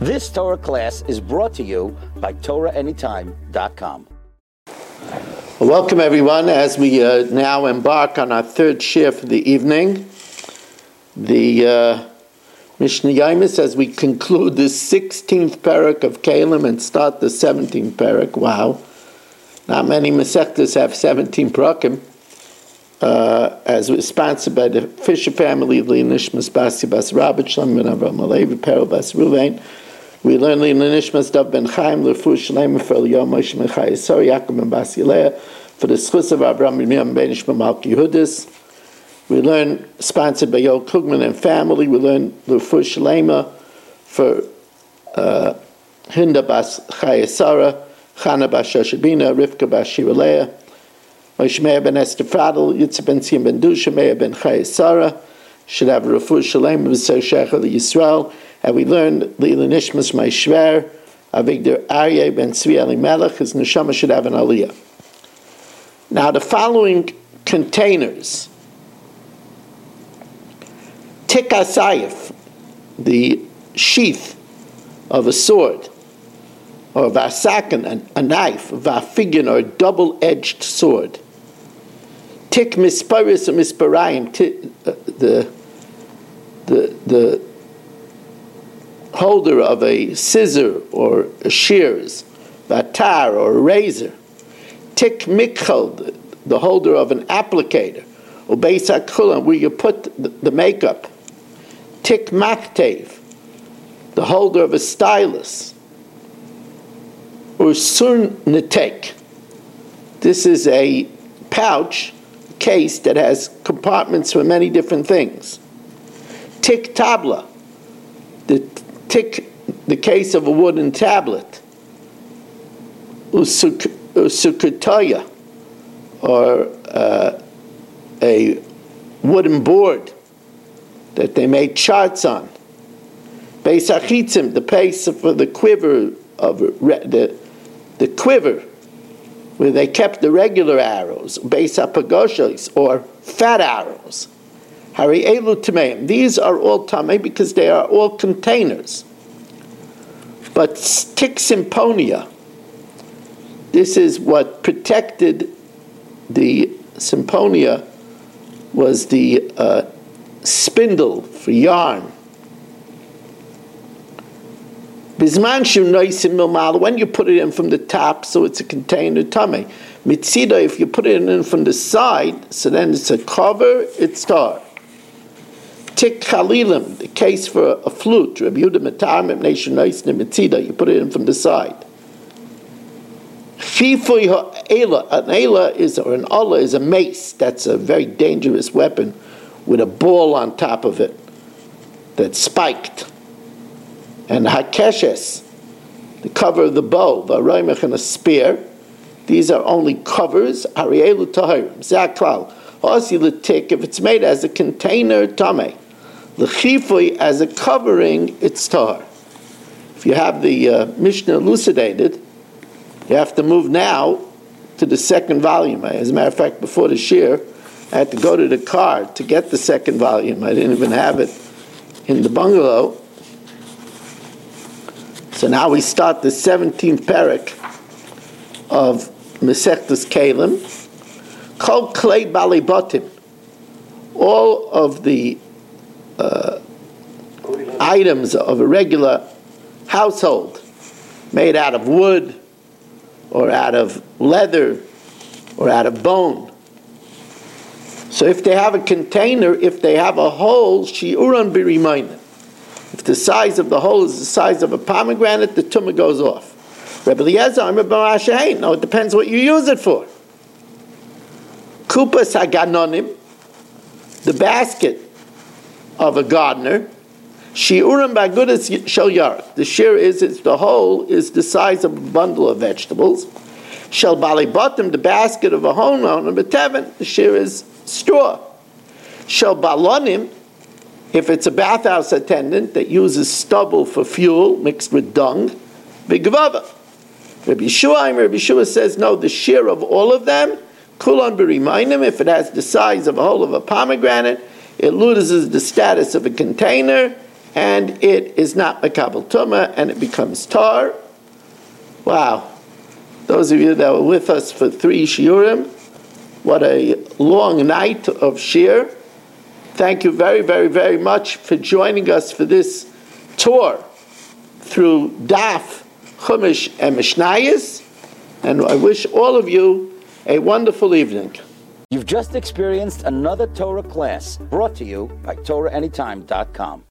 This Torah class is brought to you by TorahAnytime.com. Welcome everyone as we now embark on our third shiur for the evening. The Mishnah Yomis, as we conclude the 16th parak of Kalim and start the 17th parak. Wow. Not many Masechtas have 17 parakim. As was sponsored by the Fisher family of Nishmas Basi Bas Rabbi Shalom ben Avraham Alevi Perel Bas Ruvain. We learn Nishmas Dav ben Chaim Lefu Shalem for Eliyah Moshe ben Chai Yisor Yaakov ben Bas Yileh for the Schus of Abraham Miriam ben Ishmael Malki Yehudis. We learn sponsored by Yoel Klugman and family. We learn Lefu Shalema for Hinda Bas Chai Yisara, Chana Bas Shoshabina, Rivka Bas Shira Leah, Moshe Meir ben Esther Fradel, Yitzhak ben Tzim ben Dusha, Meir ben Chai Yisara, should have a Refuah Shalem of Ser Shecher Yisrael. And we learned Lila Nishmas my Shver, Avigdor Aryeh ben Tzvi Elimelech, his neshama should have an aliyah. Now the following containers: Tik HaSayif, the sheath of a sword, or Vasakan, a knife, Vafigin, or a double-edged sword. Tik Misparis or Misparayim, the holder of a scissor or a shears, Vatar, or a razor. Tik Mikchal, the holder of an applicator, or Beisak Chulam, where you put the makeup. Tik Maktev, the holder of a stylus. Or Sun Netek, this is a pouch, case that has compartments for many different things. Tik Tabla, the case of a wooden tablet. Usukutaya, or a wooden board that they made charts on. Beis Achitzim, the pace for the quiver of the quiver where they kept the regular arrows. Beis Hapagoshos, or fat arrows. Hari Elu Tameim. These are all Tamei because they are all containers. But Tik Symponia, this is what protected the Symponia, was the spindle for yarn. When you put it in from the top, so it's a container tummy. Mitzida, if you put it in from the side, so then it's a cover, it's tar. Tik Chalilim, the case for a flute. Rabbi Yehuda Matar Nation Mitzida, you put it in from the side. Fifoy ha'ela, an ela is, or an Allah is a mace. That's a very dangerous weapon with a ball on top of it that's spiked. And hakeshes, the cover of the bow, v'aroimach, and a spear. These are only covers. Arielu tahirim, zaklal. Osi l'tik, if it's made as a container, tameh. L'chifui, as a covering, it's tahar. If you have the Mishnah elucidated, you have to move now to the second volume. As a matter of fact, before the shiur, I had to go to the car to get the second volume. I didn't even have it in the bungalow. So now we start the 17th parak of Masechtas Kalim. Kol klei balei botim. All of the items of a regular household, made out of wood, or out of leather, or out of bone. So if they have a container, if they have a hole, shi'uran b'rimayna. If the size of the hole is the size of a pomegranate, the tumah goes off. Rebbe Eliezer, no, it depends what you use it for. Kupas haganonim, the basket of a gardener, shi'urim b'agudas shel yarak. The shear is the hole is the size of a bundle of vegetables. Shel bali bottom, the basket of a homeowner, b'teven, the shear is straw. Shel balonim, if it's a bathhouse attendant that uses stubble for fuel mixed with dung, b'gvava. Rabbi Yeshua says, no, the shear of all of them, kulan b'rimainim, if it has the size of a whole of a pomegranate, it loses the status of a container, and it is not Makabel Tumah, and it becomes tar. Wow. Those of you that were with us for 3 shiurim, what a long night of shir. Thank you very, very, very much for joining us for this tour through Daf, Chumash, and Mishnayos, and I wish all of you a wonderful evening. You've just experienced another Torah class brought to you by TorahAnytime.com.